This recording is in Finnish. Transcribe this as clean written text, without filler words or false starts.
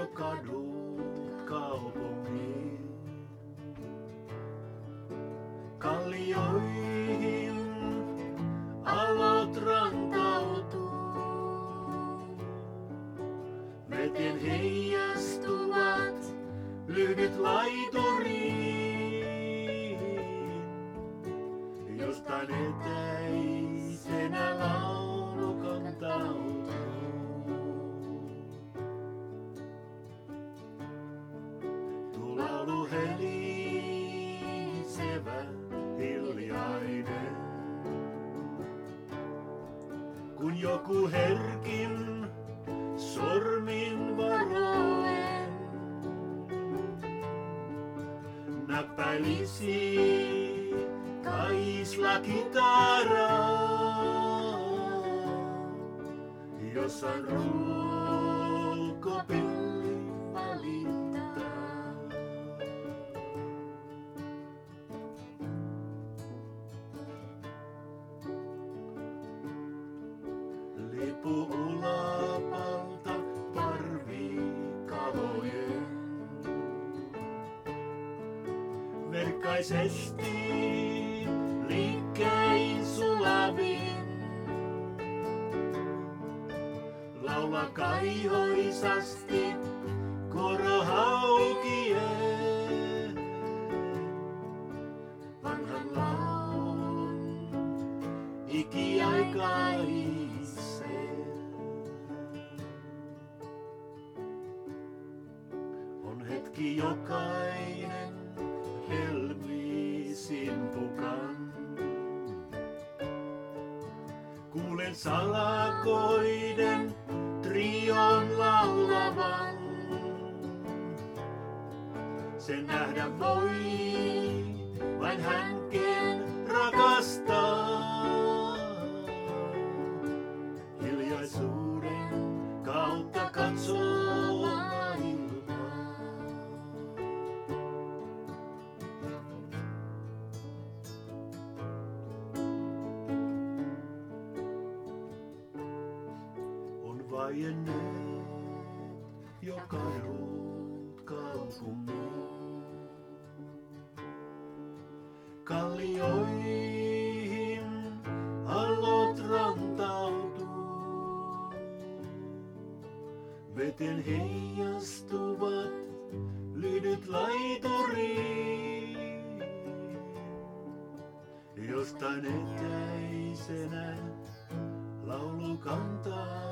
jo kadut kaupungin. Kallioihin alot rantautuu. Veteen heijastuvat lyhdyt laituriin. Jostain etäisenä laulu kantautuu. Tuo laulu helisevä, hiljainen. Kun joku herkin sormin varoen näppäilisi kaisla kitaraa, jossain ruukopilli valittaa. Lipu ulapalta parvikalojen. Verkkaisesti liikkein sulavin. Laula kaihoisasti korohaukien. Vanhan laulun ikiaikaisen. On hetki jokainen helmisin pukan. Kuulen salakoiden trion laulavan. Sen nähdä voi vain hän, ken rakastaa. Hiljaisuuden kautta katsoo maailmaa. On vaienneet jo kadut kaupungin. Kallioihin allot rantautuu. Veteen heijastuvat lyhdyt laituriin. Jostain etäisenä laulu kantaa.